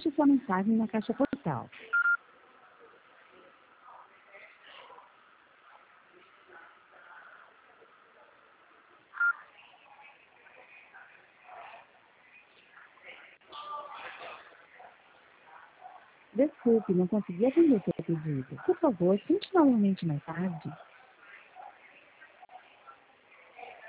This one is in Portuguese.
Deixe sua mensagem na caixa postal. Desculpe, não consegui atender seu pedido. Por favor, tente novamente mais tarde.